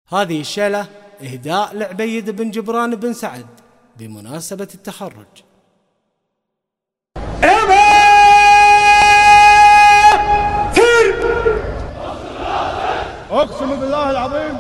هذه الشيلة إهداء لعبيد بن جبران بن سعد بمناسبة التخرج. أقسم بالله العظيم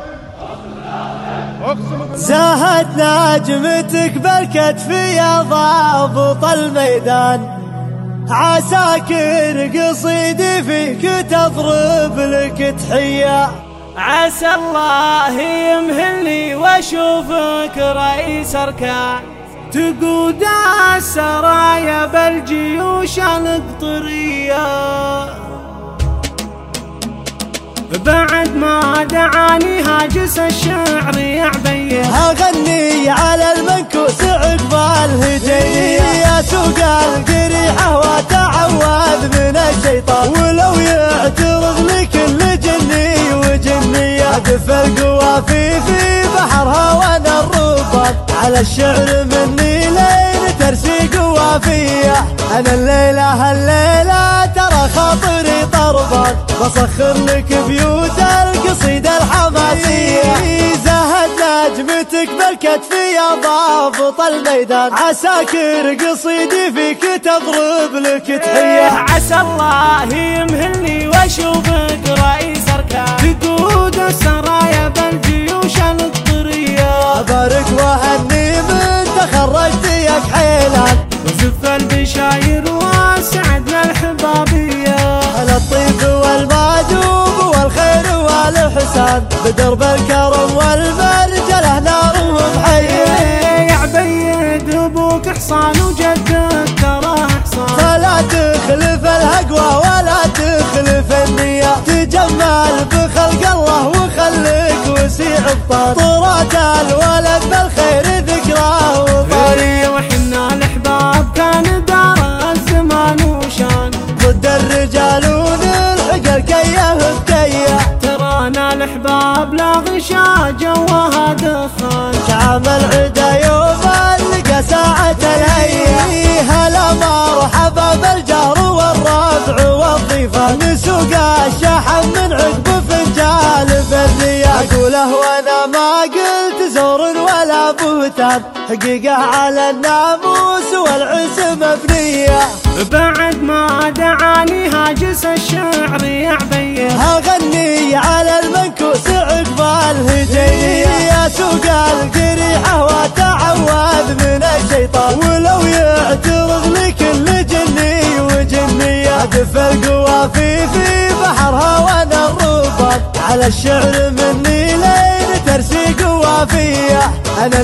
زاهت نجمتك بالكتف يا ضابط الميدان، عساكر قصيدي فيك تضرب لك تحية. عسى الله يمهلني واشوفك رئيس اركان، تقود السرايا بالجيوش القطرية. بعد ما دعاني هاجس الشعر يعبيه، اغني على المنكوس عقب الهجية. يا سوق القريحة وتعوذ من الشيطان، ولو يعترض لكل جني وجنية. ادف القوافي في بحرها وانا الرباط، على الشعر مني لين ترسي قوافية. انا الليلة ترى خاطري طربان، بسخر لك بيوت القصيدة الحماسية. زهد نجمتك بالكتف يا ضابط الميدان، عساكر قصيدي فيك تضرب لك تحية. عسى الله يمهلني واشوفك رئيس اركان، تقود السرايا بالجيوش القطرية. ابارك وهني من تخرجت ياك حيلان، وزف البشاير وسعد للحبابية. على الطيب والمعجوب والخير والحسان، بدرب الكرم والمرجله نارهم حيه. يا عبيد ابوك حصان وجدك ترى حصان، فلا تخلف الهقوى ولا تخلف النية. تجمل بخلق الله وخليك وسيع بطان، طرات الولد بالخير ذكراه وطاري. وحنا الاحباب كان دار الزمان وشان، ضد الرجال ونلحق الكيه بكيه. ترانا الاحباب لا غشا جوها دخان، شعم العدا يوم لقى ساعة الهيه. هلا مرحبا بالجار والربع والضيفان، نسوق الشحن من عقب فنجال بالرياح. اقوله وانا ما قلت زور ولا بهتان، حقيقة على الناموس والعز مبنية. بعد ما دعاني هاجس الشعر يعبيه، اغني على المنكوس عقب الهجية. يا سوق القريحة وتعوذ من الشيطان، ولو يعترض لكل جني وجنية. ادف القوافي في بحرها وانا الرباط، على الشعر مني لين ترسي قوافية. انا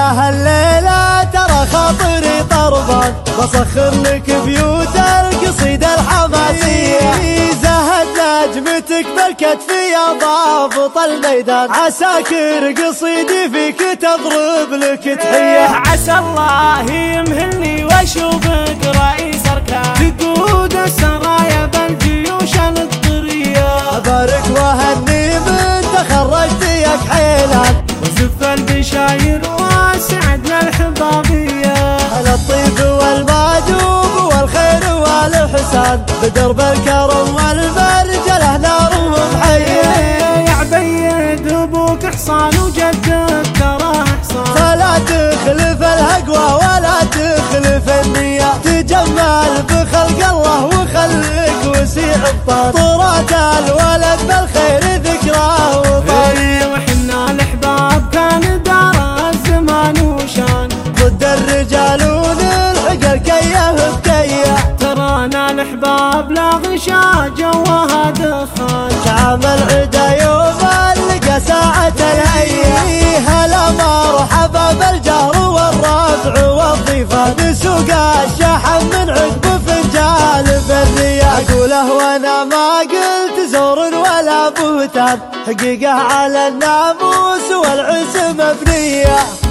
الليلة ترى خاطري طربان، بسخر لك بيوت القصيدة الحماسية. زهد نجمتك بالكتف يا ضابط الميدان، عساكر قصيدي فيك تضرب لك تحية. عسى الله يمهلني واشوفك رئيس اركان، تقود السرايا بالجيوش القطرية. ابارك وهني من تخرجت ياك حيلان، وزف البشاير وسعد للحبابية. على الطيب والمعجوب والخير والحسان، بدرب الكرم والمرجله نارهم حيه. يا عبيد ابوك حصان وجدك ترى حصان، فلا تخلف الهقوى ولا تخلف النية. تجمل بخلق الله وخليك وسيع بطان، طرات الولد بالخير ذكراه وطاري. وحنا الاحباب كان دار الزمان وشان، ضد الرجال ونلحق الكيه بكيه. ترانا الاحباب لا غشا جوها دخان، شعم العدا يوم لقى ساعة الهيه. هلا مرحبا بالجار والربع والضيفان، نسوق الشحن من عقب فنجال بالرياح. اقوله وانا ما قلت زور ولا بهتان، حقيقة على الناموس والعز مبنية.